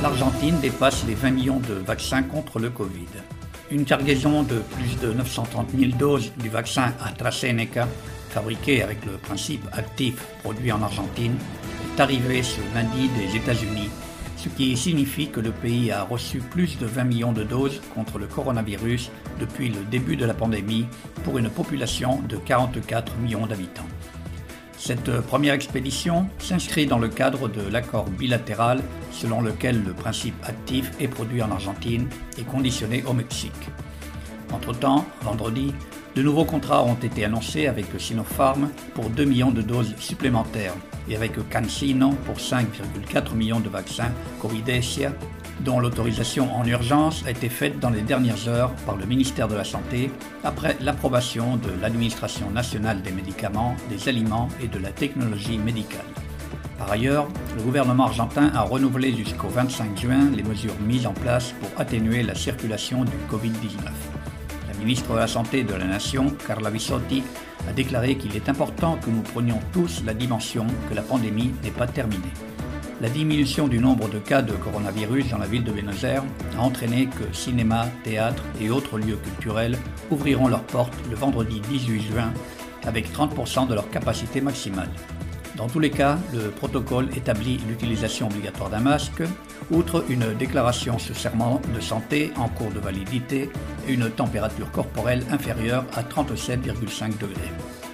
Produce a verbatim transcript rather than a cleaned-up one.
l'Argentine dépasse les vingt millions de vaccins contre le Covid. Une cargaison de plus de neuf cent trente mille doses du vaccin AstraZeneca, fabriqué avec le principe actif produit en Argentine, est arrivée ce lundi des États-Unis, ce qui signifie que le pays a reçu plus de vingt millions de doses contre le coronavirus depuis le début de la pandémie pour une population de quarante-quatre millions d'habitants. Cette première expédition s'inscrit dans le cadre de l'accord bilatéral selon lequel le principe actif est produit en Argentine et conditionné au Mexique. Entre-temps, vendredi, de nouveaux contrats ont été annoncés avec Sinopharm pour deux millions de doses supplémentaires et avec CanSino pour cinq virgule quatre millions de vaccins Covidesia, dont l'autorisation en urgence a été faite dans les dernières heures par le ministère de la Santé après l'approbation de l'Administration nationale des médicaments, des aliments et de la technologie médicale. Par ailleurs, le gouvernement argentin a renouvelé jusqu'au vingt-cinq juin les mesures mises en place pour atténuer la circulation du covid dix-neuf. La ministre de la Santé de la Nation, Carla Bisotti, a déclaré qu'il est important que nous prenions tous la dimension que la pandémie n'est pas terminée. La diminution du nombre de cas de coronavirus dans la ville de Buenos Aires a entraîné que cinéma, théâtre et autres lieux culturels ouvriront leurs portes le vendredi dix-huit juin avec trente pour cent de leur capacité maximale. Dans tous les cas, le protocole établit l'utilisation obligatoire d'un masque, outre une déclaration sous serment de santé en cours de validité et une température corporelle inférieure à trente-sept virgule cinq degrés.